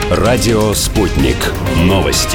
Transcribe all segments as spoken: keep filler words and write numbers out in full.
Радио «Спутник». Новости.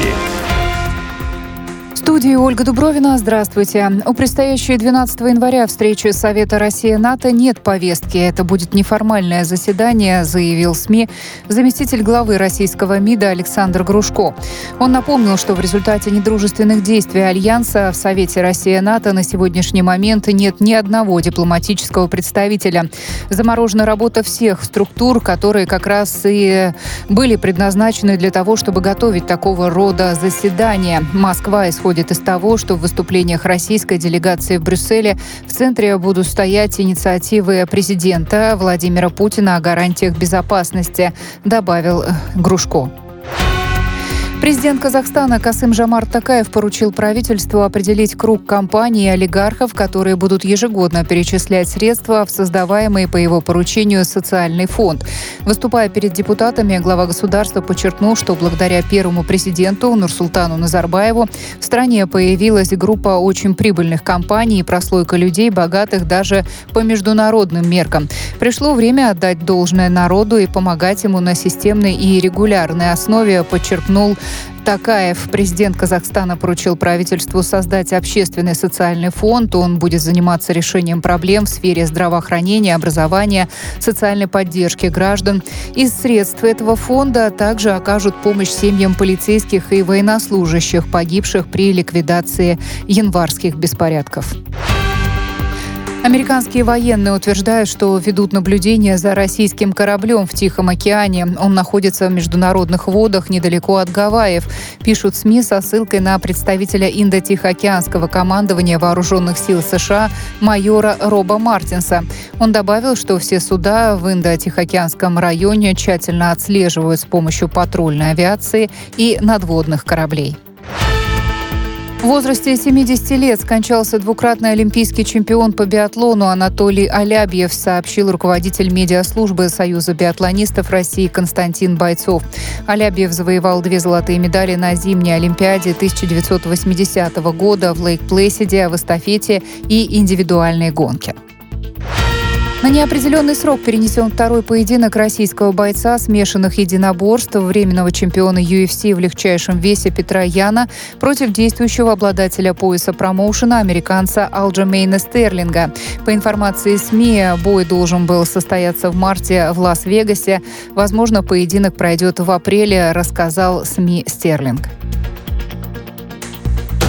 В студии Ольга Дубровина. Здравствуйте. У предстоящей двенадцатого января встречи Совета Россия-НАТО нет повестки. Это будет неформальное заседание, заявил СМИ заместитель главы российского МИДа Александр Грушко. Он напомнил, что в результате недружественных действий Альянса в Совете Россия-НАТО на сегодняшний момент нет ни одного дипломатического представителя. Заморожена работа всех структур, которые как раз и были предназначены для того, чтобы готовить такого рода заседания. Москва исходит из того, что в выступлениях российской делегации в Брюсселе в центре будут стоять инициативы президента Владимира Путина о гарантиях безопасности, добавил Грушко. Президент Казахстана Касым-Жомарт Токаев поручил правительству определить круг компаний и олигархов, которые будут ежегодно перечислять средства в создаваемый по его поручению социальный фонд. Выступая перед депутатами, глава государства подчеркнул, что благодаря первому президенту Нурсултану Назарбаеву в стране появилась группа очень прибыльных компаний и прослойка людей, богатых даже по международным меркам. Пришло время отдать должное народу и помогать ему на системной и регулярной основе, подчеркнул Токаев. Президент Казахстана поручил правительству создать общественный социальный фонд. Он будет заниматься решением проблем в сфере здравоохранения, образования, социальной поддержки граждан. Из средств этого фонда также окажут помощь семьям полицейских и военнослужащих, погибших при ликвидации январских беспорядков. Американские военные утверждают, что ведут наблюдение за российским кораблем в Тихом океане. Он находится в международных водах недалеко от Гавайев, пишут СМИ со ссылкой на представителя Индо-Тихоокеанского командования Вооруженных сил США майора Роба Мартинса. Он добавил, что все суда в Индо-Тихоокеанском районе тщательно отслеживают с помощью патрульной авиации и надводных кораблей. В возрасте семидесяти лет скончался двукратный олимпийский чемпион по биатлону Анатолий Алябьев, сообщил руководитель медиаслужбы Союза биатлонистов России Константин Бойцов. Алябьев завоевал две золотые медали на зимней Олимпиаде тысяча девятьсот восьмидесятого года в Лейк-Плэсиде в эстафете и индивидуальной гонке. На неопределенный срок перенесен второй поединок российского бойца смешанных единоборств, временного чемпиона ю эф си в легчайшем весе Петра Яна против действующего обладателя пояса промоушена американца Алджемейна Стерлинга. По информации СМИ, бой должен был состояться в марте в Лас-Вегасе. Возможно, поединок пройдет в апреле, рассказал СМИ Стерлинг.